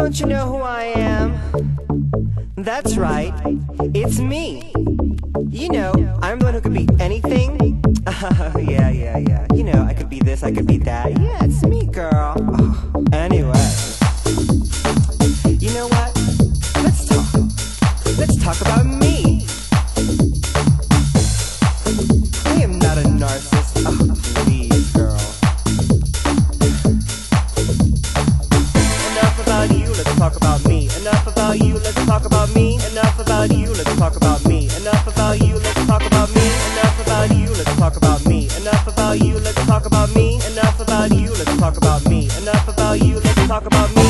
Don't you know who I am? That's right, it's me. You know, I'm the one who could be anything. Yeah. You know, I could be this, I could be that. Yeah, it's me, girl. Anyway, you know what? Let's talk. Let's talk about me. I am not a narcissist. Oh, please, girl. Enough about you, let's talk about me. Enough about you, let's talk about me. Enough about you, let's talk about me. Enough about you, let's talk about me. Enough about you, let's talk about me. Enough about you, let's talk about me. Enough about you, let's talk about me. Enough about you, let's talk about me.